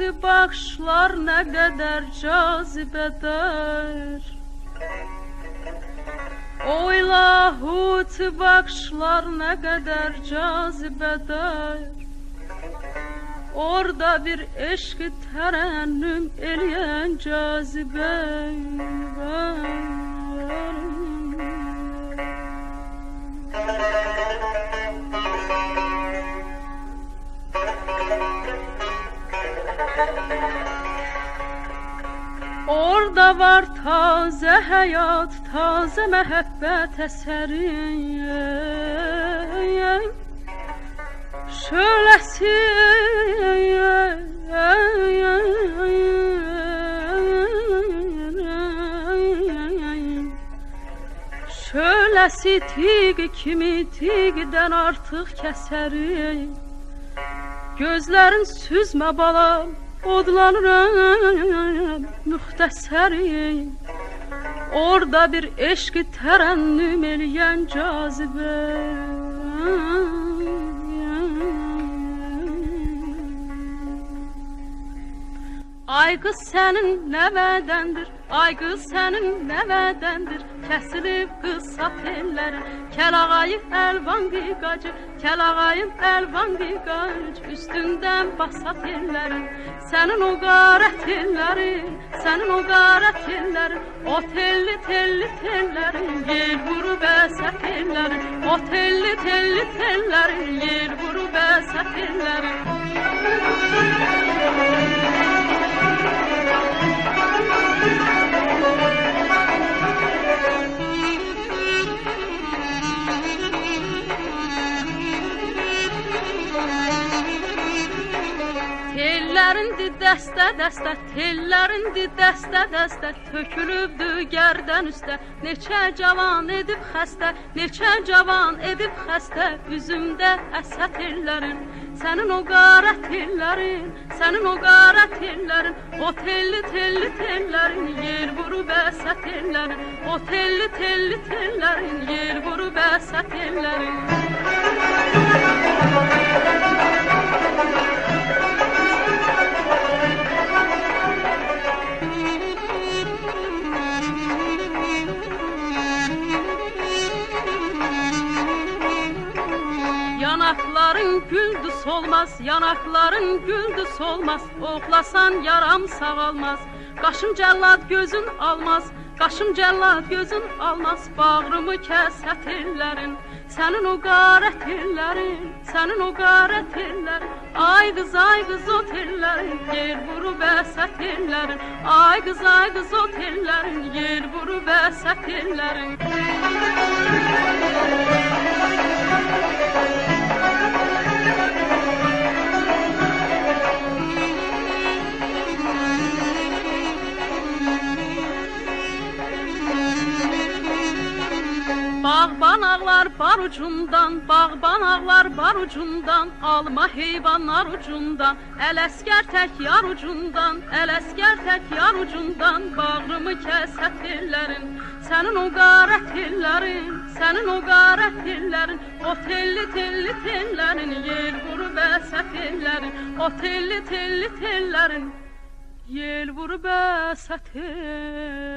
bakışlar nə qədər cazibədar. Oy lahut bakışlar nə qədər cazibədar. Orada bir eşq tərənnüm eləyən cazibə var. Orada var taze həyat, taze məhəbbət əsəri. Şöləsi Şöləsi tiq kimi tiqdən artıq kəsəri. Gözlərin süzmə balam, odlanıram müxtəsəri. Orada bir eşq tərənnüm eləyən cazibə. Ay qız sənin nəvədəndir, ay qız sənin nəvədəndir. Kəsilib qısa telləri, kəlağayı əlvan qiqacı, kəlağayın əlvan qiqacı, üstündən basa tellərin. Sənin o qara tellərin, sənin o qara tellərin, o telli telli tellərin, yel vurub əsə tellərin, o telli telli tellərin, yel vurub əsə tellərin. Tellərindi dəstə-dəstə, tellərindi dəstə-dəstə, tökülübdü gərdən üstə. Neçə cavan edib xəstə, neçə cavan edib xəstə, üzümdə əsə tellərin. Sənin o qara tellərin, sənin o qara tellərin, o telli telli tellərin, yer vurub əsə tellərin. O telli telli tellərin, yer vurub əsə tellərin. Yanakların güldü solmaz, yanakların güldü solmaz. Oxlasan yaram sağalmaz. Qaşım cəllad gözün almaz, qaşım cəllad gözün almaz. Bağrımı kəsə tellərin, sənin o qara tellərin, sənin o qara tellərin. Ay qız o tellərin, yer vurub əsə tellərin. Ay qız o tellərin, yer vurub əsə tellərin. Bağban ağlar bar ucundan, bağban ağlar bar ucundan, alma heyvanlar ucundan, Ələskər tək yar ucundan, Ələskər tək yar ucundan, bağrımı kəsə tellərin. Sənin o qara tellərin, sənin o qara tellərin, o telli telli tellərin, yer vurub əsə tellərin. O telli telli tellərin, yer vurub əsə tellərin.